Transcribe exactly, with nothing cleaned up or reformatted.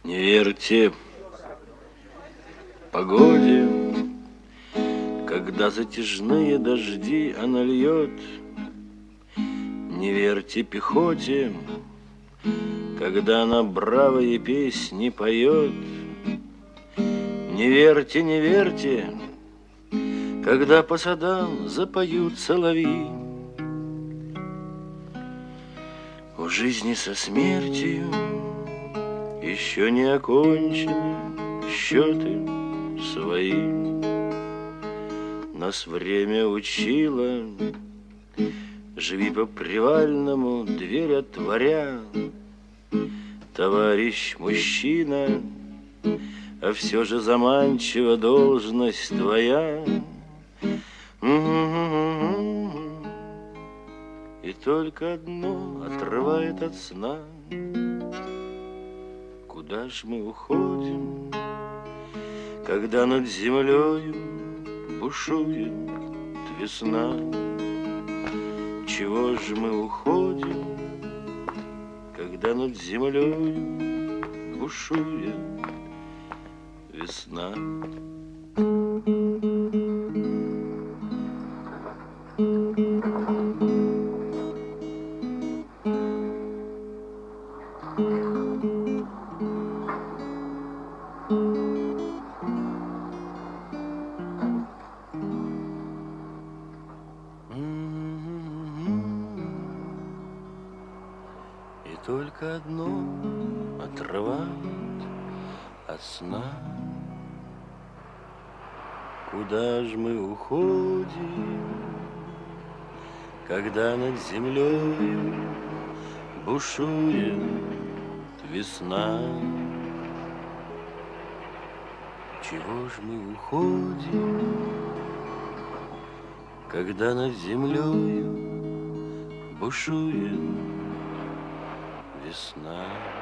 Не верьте погоде, когда затяжные дожди она льет. Не верьте пехоте, когда она бравые песни поет. Не верьте, не верьте, когда по садам запоют соловьи. У жизни со смертью еще не окончены счеты свои. Нас время учило, живи по привальному, дверь отворя. Товарищ мужчина, а все же заманчива должность твоя. И только одно отрывает от сна: куда ж мы уходим, когда над землею бушует весна? Чего ж мы уходим, когда над землею бушует весна? И только одно отрывает от сна: куда ж мы уходим, когда над землею бушует весна? Чего ж мы уходим, когда над землею бушует весна?